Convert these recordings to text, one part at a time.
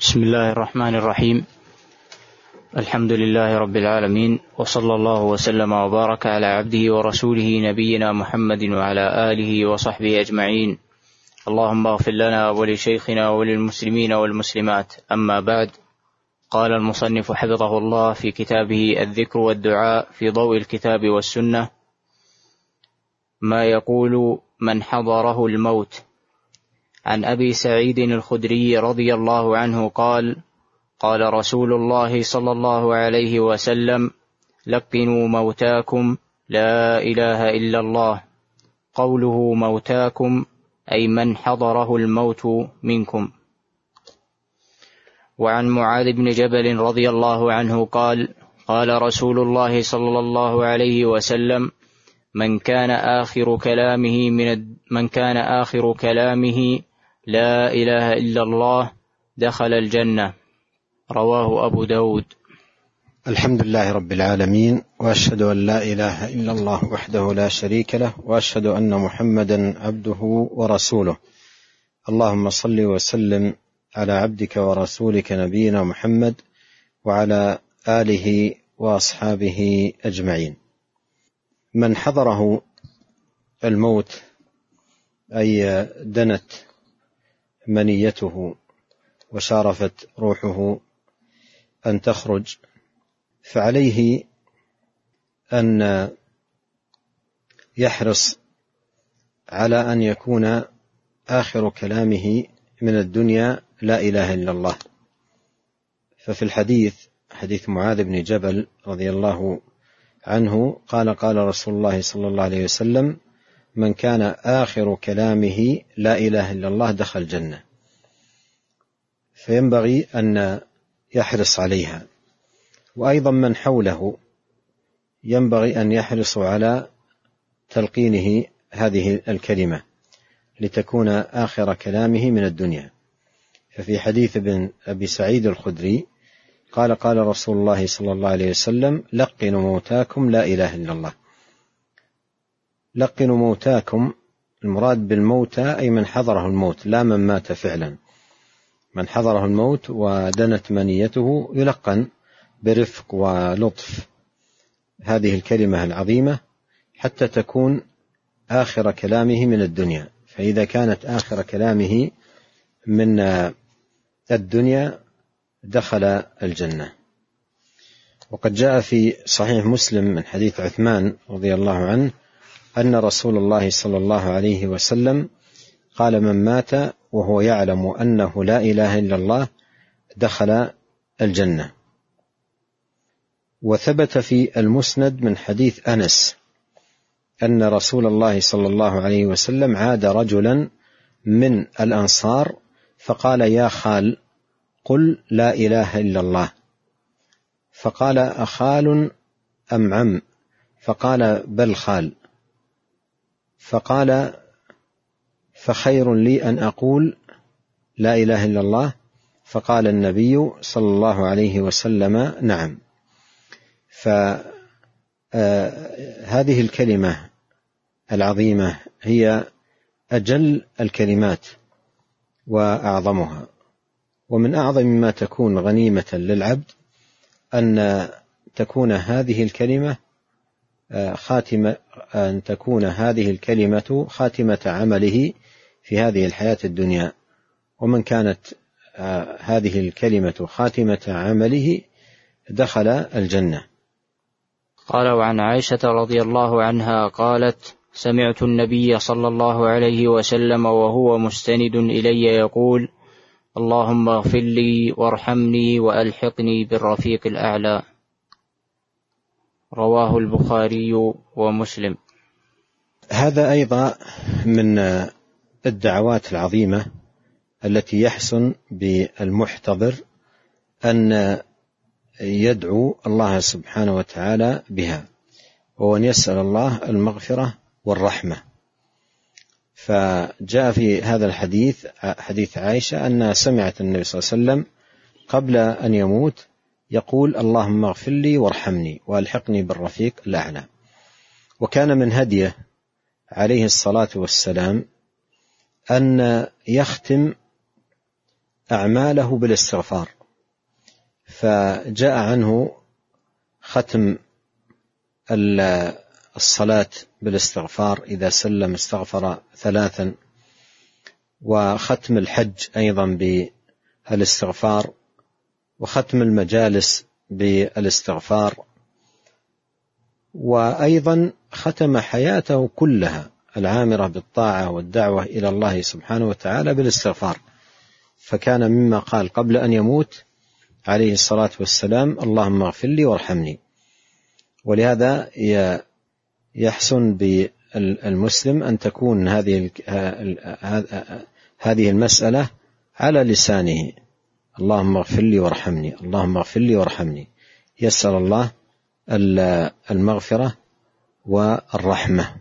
بسم الله الرحمن الرحيم. الحمد لله رب العالمين، وصلى الله وسلم وبارك على عبده ورسوله نبينا محمد وعلى آله وصحبه أجمعين. اللهم اغفر لنا ولشيخنا وللمسلمين والمسلمات. أما بعد، قال المصنف حفظه الله في كتابه الذكر والدعاء في ضوء الكتاب والسنة: ما يقول من حضره الموت. عن أبي سعيد الخدري رضي الله عنه قال: قال رسول الله صلى الله عليه وسلم: لقنوا موتاكم لا إله إلا الله. قوله موتاكم أي من حضره الموت منكم. وعن معاذ بن جبل رضي الله عنه قال: قال رسول الله صلى الله عليه وسلم: من كان آخر كلامه لا إله إلا الله دخل الجنة. رواه أبو داود. الحمد لله رب العالمين، وأشهد أن لا إله إلا الله وحده لا شريك له، وأشهد أن محمدا عبده ورسوله. اللهم صل وسلم على عبدك ورسولك نبينا محمد وعلى آله وأصحابه أجمعين. من حضره الموت أي دنت منيته وشارفت روحه أن تخرج، فعليه أن يحرص على أن يكون آخر كلامه من الدنيا لا إله إلا الله. ففي الحديث، حديث معاذ بن جبل رضي الله عنه قال: قال رسول الله صلى الله عليه وسلم: من كان آخر كلامه لا إله إلا الله دخل الجنة. فينبغي أن يحرص عليها. وأيضا من حوله ينبغي أن يحرصوا على تلقينه هذه الكلمة لتكون آخر كلامه من الدنيا. ففي حديث ابن أبي سعيد الخدري قال: قال رسول الله صلى الله عليه وسلم: لقنوا موتاكم لا إله إلا الله. لقنوا موتاكم، المراد بالموتى أي من حضره الموت، لا من مات فعلا. من حضره الموت ودنت منيته يلقن برفق ولطف هذه الكلمة العظيمة حتى تكون آخر كلامه من الدنيا. فإذا كانت آخر كلامه من الدنيا دخل الجنة. وقد جاء في صحيح مسلم من حديث عثمان رضي الله عنه أن رسول الله صلى الله عليه وسلم قال: من مات وهو يعلم أنه لا إله إلا الله دخل الجنة. وثبت في المسند من حديث أنس أن رسول الله صلى الله عليه وسلم عاد رجلا من الأنصار فقال: يا خال قل لا إله إلا الله. فقال: أخال أم عم؟ فقال: بل خال. فقال: فخير لي أن أقول لا إله إلا الله؟ فقال النبي صلى الله عليه وسلم: نعم. فهذه الكلمة العظيمة هي أجل الكلمات وأعظمها. ومن أعظم ما تكون غنيمة للعبد أن تكون هذه الكلمة خاتمة عمله في هذه الحياة الدنيا. ومن كانت هذه الكلمة خاتمة عمله دخل الجنة. قال: وعن عائشة رضي الله عنها قالت: سمعت النبي صلى الله عليه وسلم وهو مستند إلي يقول: اللهم اغفر لي وارحمني وألحقني بالرفيق الأعلى. رواه البخاري ومسلم. هذا أيضا من الدعوات العظيمة التي يحسن بالمحتضر أن يدعو الله سبحانه وتعالى بها، وأن يسأل الله المغفرة والرحمة. فجاء في هذا الحديث، حديث عائشة، أنها سمعت النبي صلى الله عليه وسلم قبل أن يموت يقول: اللهم اغفر لي وارحمني وألحقني بالرفيق الأعلى. وكان من هديه عليه الصلاة والسلام أن يختم أعماله بالاستغفار، فجاء عنه ختم الصلاة بالاستغفار، إذا سلم استغفر 3، وختم الحج أيضا بالاستغفار، وختم المجالس بالاستغفار، وأيضا ختم حياته كلها العامرة بالطاعة والدعوة إلى الله سبحانه وتعالى بالاستغفار، فكان مما قال قبل أن يموت عليه الصلاة والسلام: اللهم اغفر لي وارحمني. ولهذا يحسن بالمسلم أن تكون هذه المسألة على لسانه: اللهم اغفر لي وارحمني، اللهم اغفر لي وارحمني، يسأل الله المغفرة والرحمة.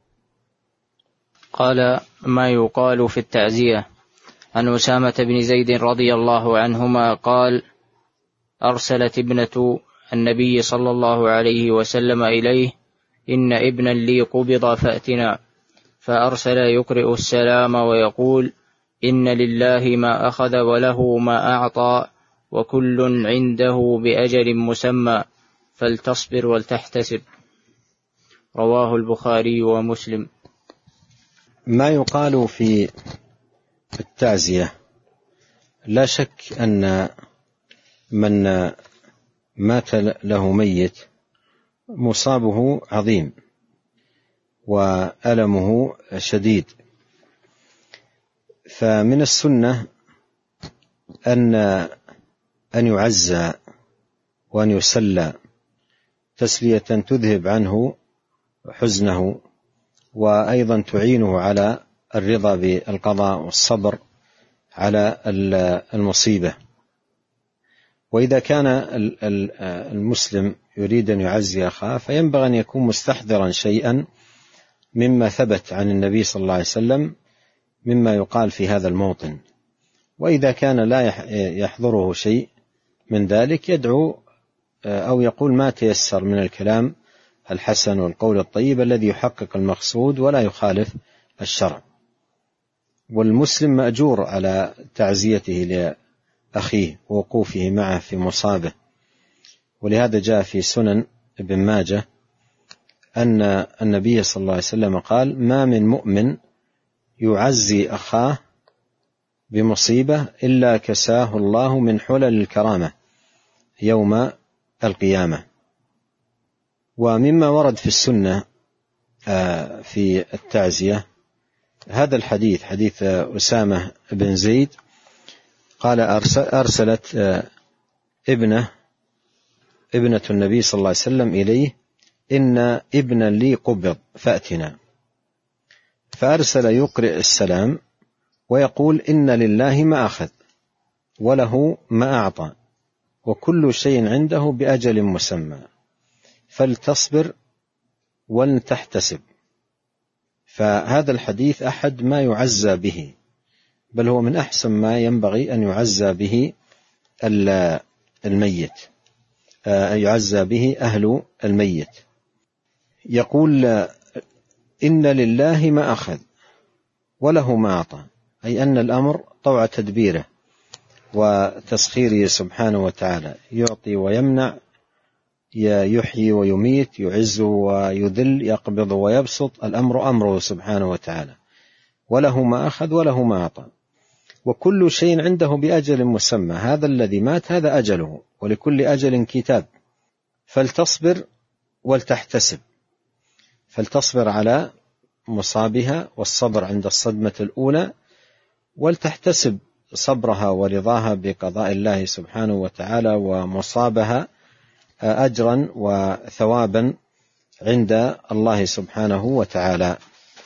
قال: ما يقال في التعزية. عن أسامة بن زيد رضي الله عنهما قال: أرسلت ابنة النبي صلى الله عليه وسلم إليه: إن ابنا لي قبض فأتنا. فأرسل يقرئ السلام ويقول: إن لله ما أخذ وله ما أعطى وكل عنده بأجل مسمى فلتصبر ولتحتسب. رواه البخاري ومسلم. ما يقال في التعزية: لا شك أن من مات له ميت مصابه عظيم وألمه شديد، فمن السنة أن يعزى وأن يسلى تسلية تذهب عنه حزنه، وأيضا تعينه على الرضا بالقضاء والصبر على المصيبة. وإذا كان المسلم يريد أن يعزي أخاه فينبغي أن يكون مستحضرا شيئا مما ثبت عن النبي صلى الله عليه وسلم مما يقال في هذا الموطن. وإذا كان لا يحضره شيء من ذلك يدعو أو يقول ما تيسر من الكلام الحسن والقول الطيب الذي يحقق المقصود ولا يخالف الشرع. والمسلم مأجور على تعزيته لأخيه ووقوفه معه في مصابه. ولهذا جاء في سنن ابن ماجه أن النبي صلى الله عليه وسلم قال: ما من مؤمن يعزي أخاه بمصيبة إلا كساه الله من حلل الكرامة يوم القيامة. ومما ورد في السنة في التعزية هذا الحديث، حديث أسامة بن زيد قال: أرسلت ابنة النبي صلى الله عليه وسلم إليه: إن ابنا لي قبض فأتنا. فأرسل يقرئ السلام ويقول: إن لله ما أخذ وله ما أعطى وكل شيء عنده بأجل مسمى فلتصبر ولتحتسب. فهذا الحديث أحد ما يعزى به، بل هو من أحسن ما ينبغي أن يعزى به الميت، يعزى به أهل الميت. يقول: إن لله ما أخذ وله ما أعطى، أي أن الأمر طوع تدبيره وتسخيره سبحانه وتعالى، يعطي ويمنع، يحيي ويميت، يعز ويذل، يقبض ويبسط، الأمر أمره سبحانه وتعالى. وله ما أخذ وله ما أعطى وكل شيء عنده بأجل مسمى. هذا الذي مات هذا أجله، ولكل أجل كتاب. فلتصبر ولتحتسب، فلتصبر على مصابها والصبر عند الصدمة الأولى، ولتحتسب صبرها ورضاها بقضاء الله سبحانه وتعالى ومصابها أجرا وثوابا عند الله سبحانه وتعالى.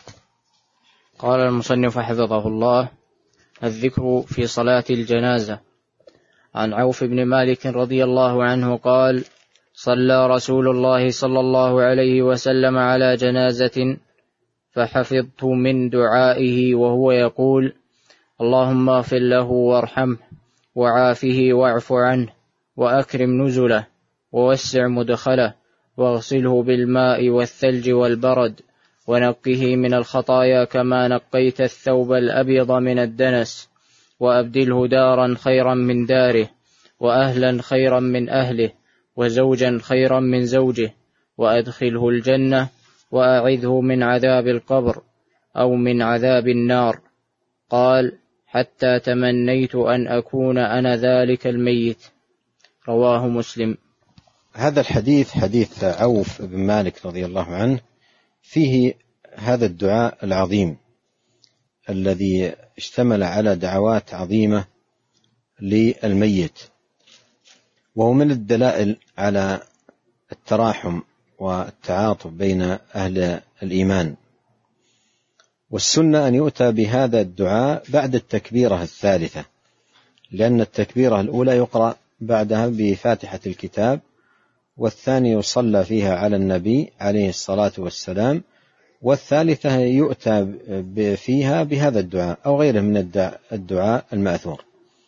قال المصنف حفظه الله: الذكر في صلاة الجنازة. عن عوف بن مالك رضي الله عنه قال: صلى رسول الله صلى الله عليه وسلم على جنازة فحفظت من دعائه وهو يقول: اللهم اغفر له وارحمه وعافه واعف عنه وأكرم نزله ووسع مدخله واغسله بالماء والثلج والبرد ونقه من الخطايا كما نقيت الثوب الأبيض من الدنس وأبدله دارا خيرا من داره، وأهلا خيرا من أهله، وزوجا خيرا من زوجه، وأدخله الجنة، وأعذه من عذاب القبر أو من عذاب النار. قال: حتى تمنيت أن أكون أنا ذلك الميت. رواه مسلم. هذا الحديث حديث عوف بن مالك رضي الله عنه، فيه هذا الدعاء العظيم الذي اشتمل على دعوات عظيمة للميت، وهو من الدلائل على التراحم والتعاطف بين أهل الإيمان. والسنة أن يؤتى بهذا الدعاء بعد التكبيرة الثالثة، لأن التكبيرة الأولى يقرأ بعدها بفاتحة الكتاب، والثانية يصلى فيها على النبي عليه الصلاة والسلام، والثالثة يؤتى فيها بهذا الدعاء أو غيره من الدعاء المأثور.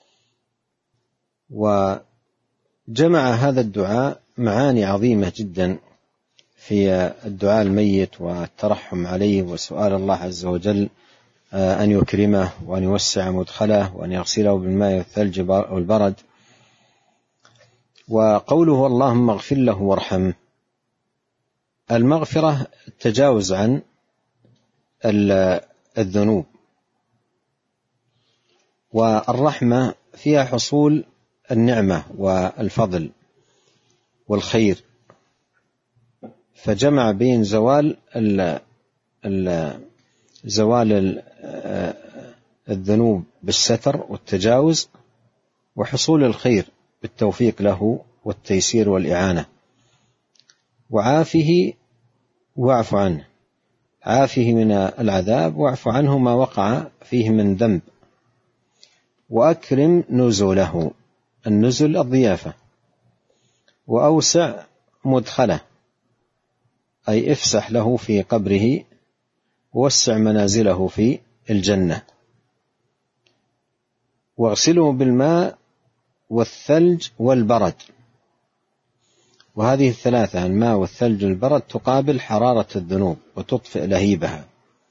وجمع هذا الدعاء معاني عظيمة جدا في الدعاء الميت والترحم عليه وسؤال الله عز وجل أن يكرمه وأن يوسع مدخله وأن يغسله بالماء والثلج والبرد. وقوله اللهم اغفر له وارحمه، المغفرة التجاوز عن الذنوب، والرحمة فيها حصول النعمة والفضل والخير، فجمع بين زوال الذنوب بالستر والتجاوز، وحصول الخير بالتوفيق له والتيسير والإعانة. وعافه واعف عنه، عافه من العذاب واعف عنه ما وقع فيه من ذنب، وأكرم نزله، النزل الضيافة، وأوسع مدخله أي افسح له في قبره، ووسع منازله في الجنة، واغسله بالماء والثلج والبرد. وهذه الثلاثة الماء والثلج والبرد تقابل حرارة الذنوب وتطفئ لهيبها.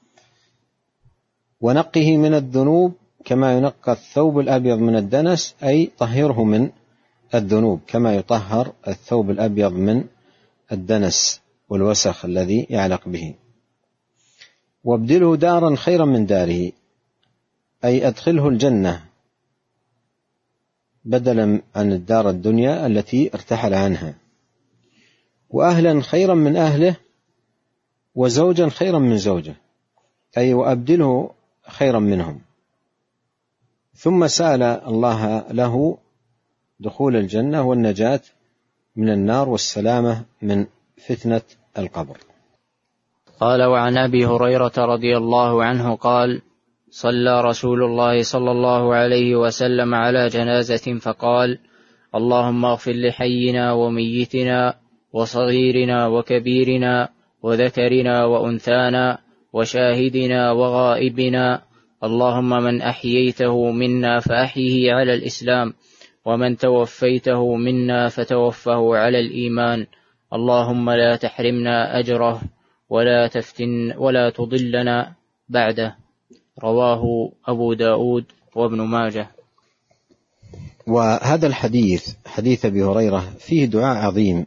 ونقه من الذنوب كما ينقى الثوب الأبيض من الدنس، أي طهره من الذنوب كما يطهر الثوب الأبيض من الدنس والوسخ الذي يعلق به. وابدله دارا خيرا من داره، أي أدخله الجنة بدلا عن الدار الدنيا التي ارتحل عنها. وأهلا خيرا من أهله، وزوجا خيرا من زوجه، أي وأبدله خيرا منهم. ثم سأل الله له دخول الجنة والنجاة من النار والسلامة من فتنة القبر. قال: وعن أبي هريرة رضي الله عنه قال: صلى رسول الله صلى الله عليه وسلم على جنازة فقال: اللهم اغفر لحينا وميتنا وصغيرنا وكبيرنا وذكرنا وأنثانا وشاهدنا وغائبنا، اللهم من أحييته منا فأحيه على الإسلام، ومن توفيته منا فتوفه على الإيمان، اللهم لا تحرمنا أجره ولا تضلنا بعده. رواه أبو داود وابن ماجه. وهذا الحديث حديث أبي هريرة فيه دعاء عظيم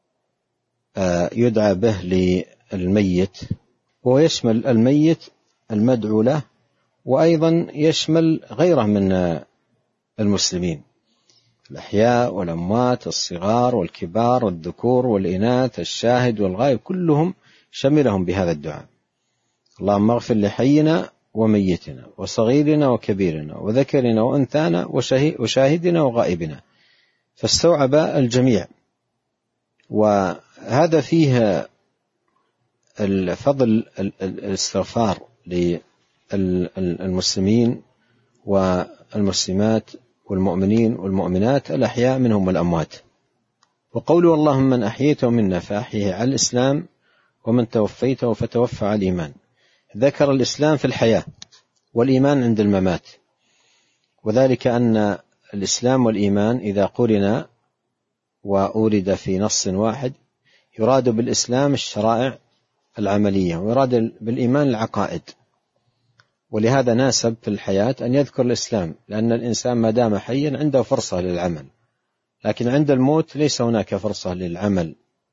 يدعى به للميت، ويشمل الميت المدعو له، وأيضا يشمل غيره من المسلمين، الأحياء والأموات، الصغار والكبار والذكور والإناث، الشاهد والغائب، كلهم شملهم بهذا الدعاء. اللهم اغفر لحينا وميتنا وصغيرنا وكبيرنا وذكرنا وأنثانا وشاهدنا وغائبنا، فاستوعب الجميع. وهذا فيه الفضل الاستغفار للمسلمين والمسلمات والمؤمنين والمؤمنات الأحياء منهم والأموات. وقوله اللهم من أحييته منا فأحيه على الإسلام، ومن توفيته فتوفى على الإيمان، ذكر الإسلام في الحياة والإيمان عند الممات، وذلك أن الإسلام والإيمان إذا قرنا وأورد في نص واحد يراد بالإسلام الشرائع العملية، ويراد بالإيمان العقائد. ولهذا ناسب في الحياة أن يذكر الإسلام، لأن الإنسان ما دام حيا عنده فرصة للعمل، لكن عند الموت ليس هناك فرصة للعمل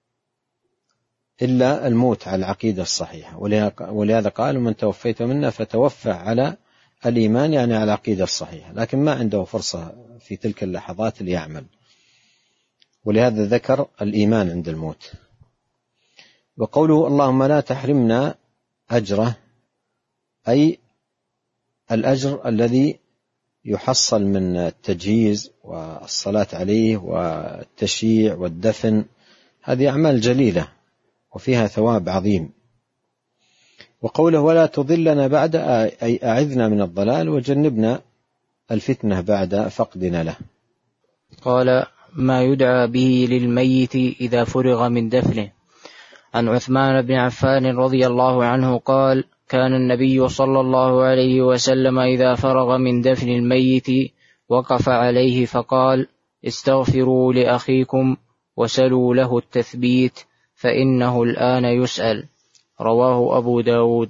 إلا الموت على العقيدة الصحيحة. ولهذا قال: من توفيت منا فتوفى على الإيمان، يعني على العقيدة الصحيحة، لكن ما عنده فرصة في تلك اللحظات ليعمل، ولهذا ذكر الإيمان عند الموت. وقوله: اللهم لا تحرمنا أجره، أي الأجر الذي يحصل من التجهيز والصلاة عليه والتشييع والدفن، هذه أعمال جليلة وفيها ثواب عظيم. وقوله: ولا تضلنا بعد، أي أعذنا من الضلال وجنبنا الفتنة بعد فقدنا له. قال: ما يدعى به للميت إذا فرغ من دفنه. عن عثمان بن عفان رضي الله عنه قال: كان النبي صلى الله عليه وسلم إذا فرغ من دفن الميت وقف عليه فقال: استغفروا لأخيكم وسلوا له التثبيت فإنه الآن يسأل. رواه أبو داود.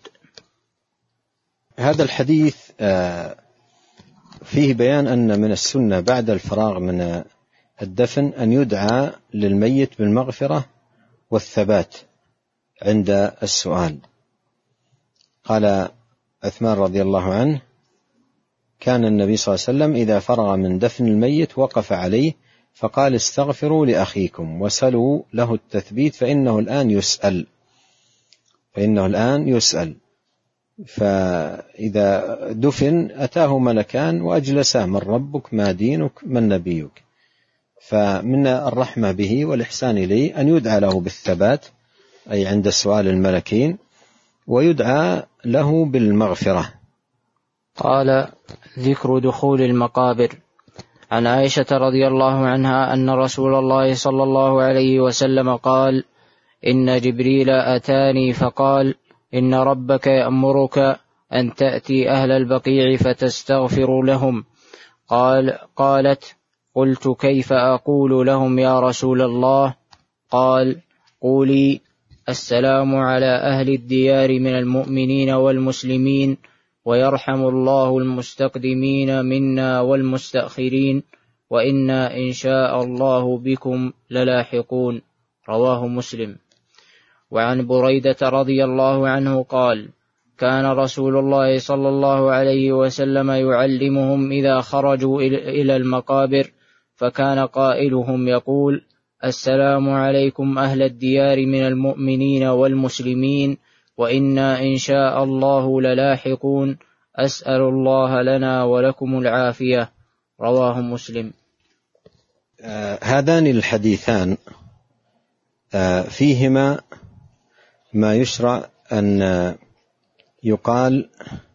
هذا الحديث فيه بيان أن من السنة بعد الفراغ من الدفن أن يدعى للميت بالمغفرة والثبات عند السؤال. قال عثمان رضي الله عنه: كان النبي صلى الله عليه وسلم إذا فرغ من دفن الميت وقف عليه فقال: استغفروا لأخيكم وسلوا له التثبيت فإنه الآن يسأل. فإذا دفن أتاه ملكان وأجلساه: من ربك، ما دينك، من نبيك. فمن الرحمة به والإحسان إليه أن يدعى له بالثبات، أي عند سؤال الملكين، ويدعى له بالمغفرة. قال: ذكر دخول المقابر. عن عائشة رضي الله عنها أن رسول الله صلى الله عليه وسلم قال: إن جبريل أتاني فقال: إن ربك يأمرك أن تأتي أهل البقيع فتستغفر لهم. قالت: قلت: كيف أقول لهم يا رسول الله؟ قال: قولي: السلام على أهل الديار من المؤمنين والمسلمين، ويرحم الله المستقدمين منا والمستأخرين، وإنا إن شاء الله بكم للاحقون. رواه مسلم. وعن بريدة رضي الله عنه قال: كان رسول الله صلى الله عليه وسلم يعلمهم إذا خرجوا إلى المقابر، فكان قائلهم يقول: السلام عليكم أهل الديار من المؤمنين والمسلمين، وإنا إن شاء الله للاحقون، أسأل الله لنا ولكم العافية. رواه مسلم. هذان الحديثان فيهما ما يشرع أن يقال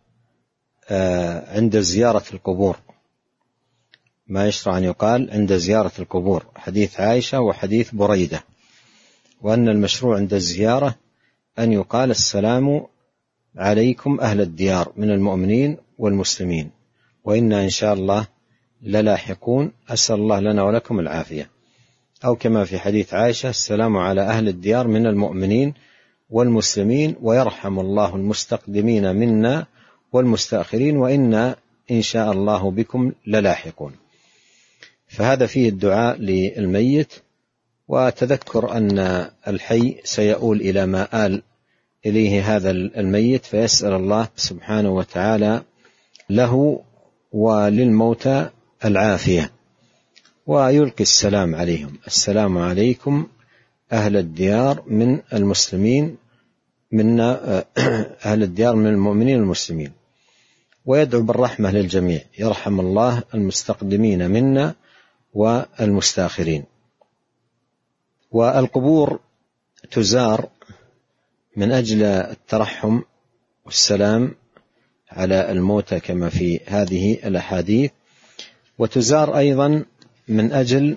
عند زيارة القبور، ما يشرع أن يقال عند زيارة القبور، حديث عائشة وحديث بريدة. وأن المشروع عند الزيارة أن يقال: السلام عليكم أهل الديار من المؤمنين والمسلمين، وإنا إن شاء الله للاحقون، أسأل الله لنا ولكم العافية. أو كما في حديث عائشة: السلام على أهل الديار من المؤمنين والمسلمين، ويرحم الله المستقدمين منا والمستأخرين، وإنا إن شاء الله بكم للاحقون. فهذا فيه الدعاء للميت وتذكر أن الحي سيؤول إلى ما آل إليه هذا الميت، فيسأل الله سبحانه وتعالى له وللموتى العافية، ويلقي السلام عليهم: السلام عليكم أهل الديار من المسلمين منا، أهل الديار من المؤمنين والمسلمين، ويدعو بالرحمة للجميع: يرحم الله المستقدمين منا والمستأخرين. والقبور تزار من أجل الترحم والسلام على الموتى كما في هذه الأحاديث، وتزار أيضا من أجل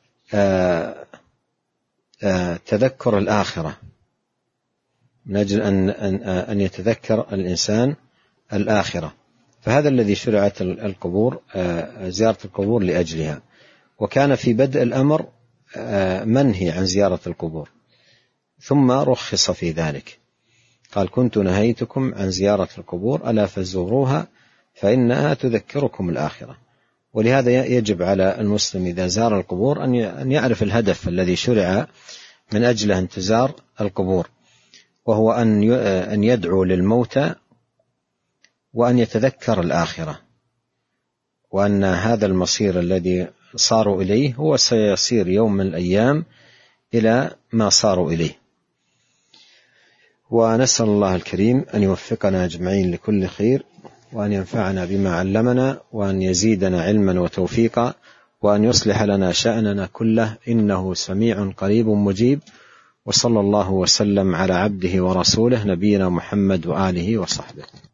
تذكر الآخرة، من أجل أن يتذكر الإنسان الآخرة. فهذا الذي شرعت القبور، زيارة القبور لأجلها. وكان في بدء الأمر منهي عن زيارة القبور، ثم رخص في ذلك. قال كنت نهيتكم عن زيارة القبور ألا فزوروها فإنها تذكركم الآخرة. ولهذا يجب على المسلم إذا زار القبور أن يعرف الهدف الذي شرع من أجله أن تزار القبور، وهو أن يدعو للموتى وأن يتذكر الآخرة، وأن هذا المصير الذي صاروا إليه هو سيصير يوم من الأيام إلى ما صاروا إليه. ونسأل الله الكريم أن يوفقنا أجمعين لكل خير، وأن ينفعنا بما علمنا، وأن يزيدنا علما وتوفيقا، وأن يصلح لنا شأننا كله، إنه سميع قريب مجيب. وصلى الله وسلم على عبده ورسوله نبينا محمد وآله وصحبه.